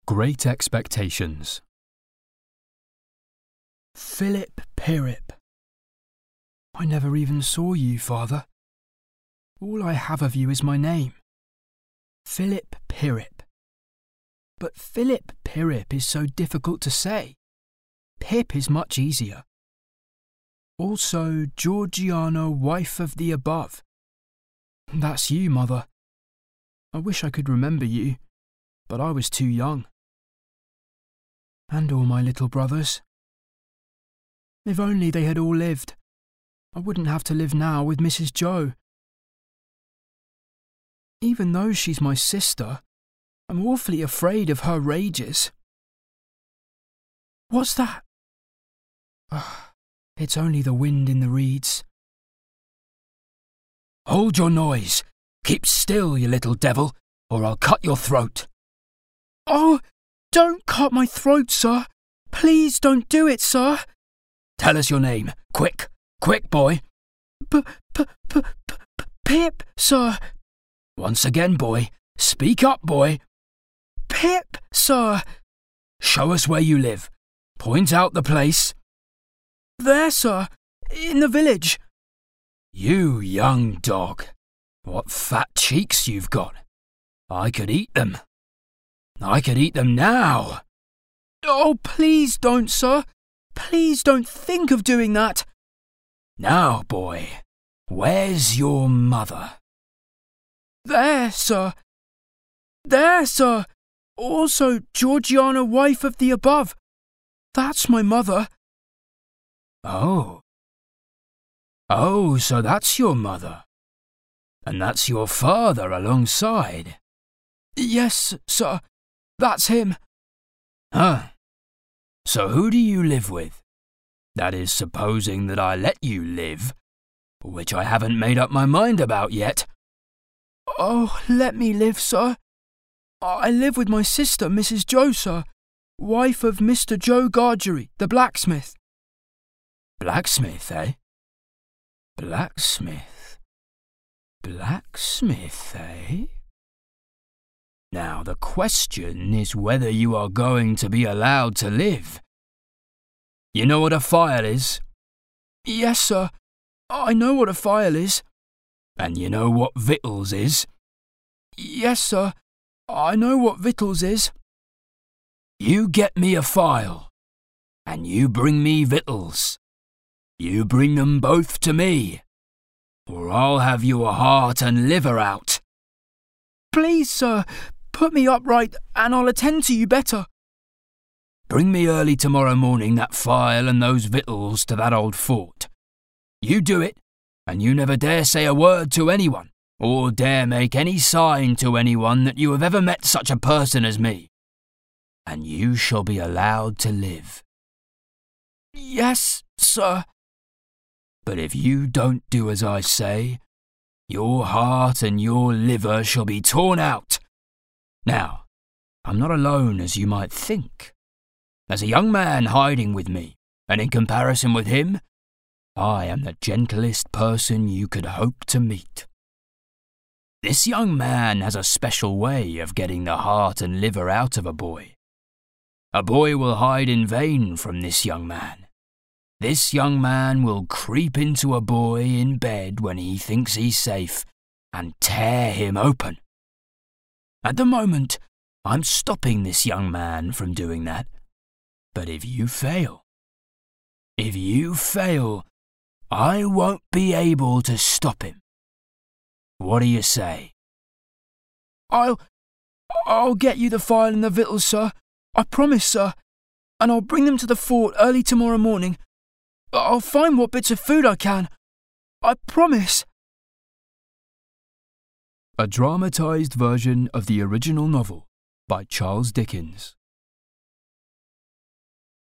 Great Expectations. Philip Pirrip. I never even saw you, Father. All I have of you is my name. Philip Pirrip. But Philip Pirrip is so difficult to say. Pip is much easier. Also, Georgiana, wife of the above. That's you, Mother. I wish I could remember you, but I was too young. And all my little brothers. If only they had all lived, I wouldn't have to live now with Mrs. Joe. Even though she's my sister, I'm awfully afraid of her rages. What's that? It's only the wind in the reeds. Hold your noise. Keep still, you little devil, or I'll cut your throat. Oh, don't cut my throat, sir. Please don't do it, sir. Tell us your name. Quick, quick, boy. Pip, sir. Once again, boy. Speak up, boy. Pip, sir. Show us where you live. Point out the place. There, sir. In the village. You young dog. What fat cheeks you've got. I could eat them. I could eat them now. Oh, please don't, sir. Please don't think of doing that. Now, boy, where's your mother? There, sir. There, sir. Also, Georgiana, wife of the above. That's my mother. Oh. Oh, so that's your mother. And that's your father alongside. Yes, sir. That's him. Huh. So who do you live with? That is, supposing that I let you live, which I haven't made up my mind about yet. Oh, let me live, sir. I live with my sister, Mrs. Joe, sir, wife of Mr. Joe Gargery, the blacksmith. Blacksmith, eh? Blacksmith. Blacksmith, eh? Now the question is whether you are going to be allowed to live. You know what a file is? Yes, sir. I know what a file is. And you know what victuals is? Yes, sir. I know what victuals is. You get me a file, and you bring me victuals. You bring them both to me, or I'll have your heart and liver out. Please, sir, put me upright and I'll attend to you better. Bring me early tomorrow morning that file and those victuals to that old fort. You do it, and you never dare say a word to anyone, or dare make any sign to anyone that you have ever met such a person as me. And you shall be allowed to live. Yes, sir. But if you don't do as I say, your heart and your liver shall be torn out. Now, I'm not alone as you might think. There's a young man hiding with me, and in comparison with him, I am the gentlest person you could hope to meet. This young man has a special way of getting the heart and liver out of a boy. A boy will hide in vain from this young man. This young man will creep into a boy in bed when he thinks he's safe and tear him open. At the moment, I'm stopping this young man from doing that. But if you fail, I won't be able to stop him. What do you say? I'll get you the file and the victuals, sir. I promise, sir. And I'll bring them to the fort early tomorrow morning. I'll find what bits of food I can. I promise. A dramatised version of the original novel by Charles Dickens.